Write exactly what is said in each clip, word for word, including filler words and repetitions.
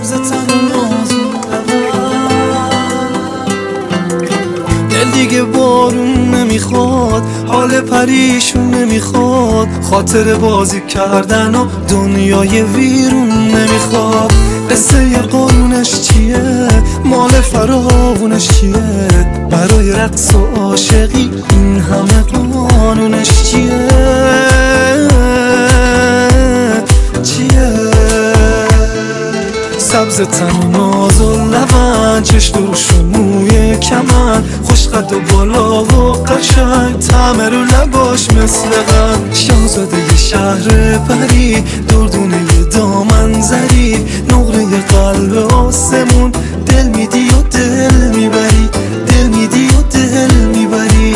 سبز تن و نازون دل دیگه بارون نمیخواد، حال پریشون نمیخواد، خاطر بازی کردن و دنیای ویرون نمیخواد. قصه ی قانونش چیه؟ مال فراوونش چیه؟ برای رقص و عاشقی این همه قانونش چیه؟ چیه؟ سبز تن و ناز و لبن، چش دروش و موی کمن، خوش قد و بالا و قشنگ، طعم رو لباش مثل قند. شاهزاده ی شهر پری، دردونه ی دامن زری، نقره ی قلب آسمون، دل میدی و دل میبری، دل میدی و دل میبری.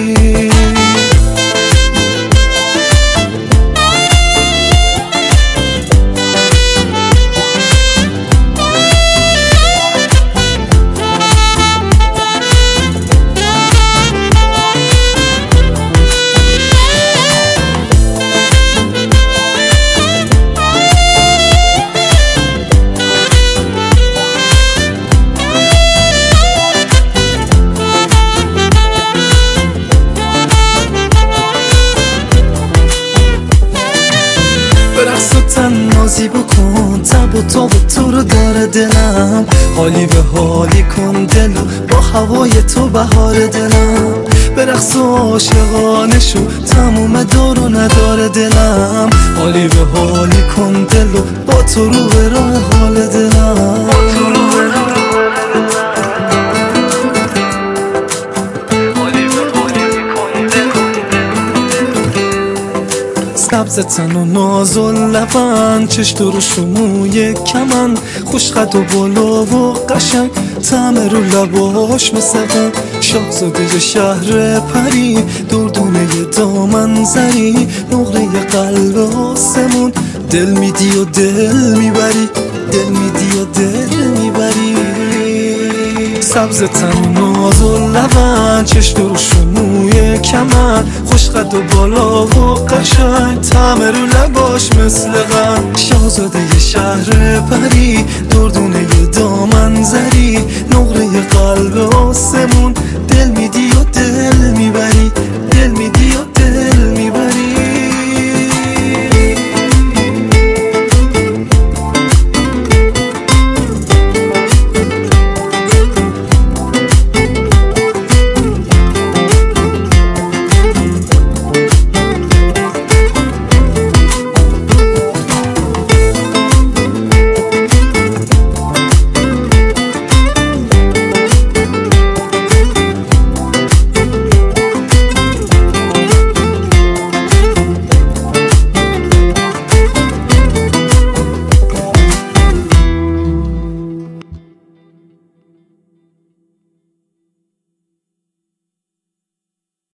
برقص و تنازی بکن، تب و تاب تو رو داره دلم، حالی به حالی کن دلو، با هوای تو بهار دلم. برقص و عاشقانه شو، تموم دارو نداره دلم، حالی به حالی کن دلو، با تو رو به راه حال دلم. سبز تن و ناز و لبن، چش دروش و موی کمن، خوش قد و بالا و قشنگ، طعم رو لباش مثل قند. شاهزاده ی شهر پری، دردونه ی دامن زری، نقره ی قلب آسمون، دل میدی و دل میبری، دل میدی و دل میبری. سبز تن و ناز و لبن، چش دروش و موی کمن، خوش قد و بالا و قشنگ، طعم رو لباش مثل قند. شاهزاده ی شهر پری، دردونه ی دامن زری، نقره ی قلب آسمون، دل میدی و دل میبری.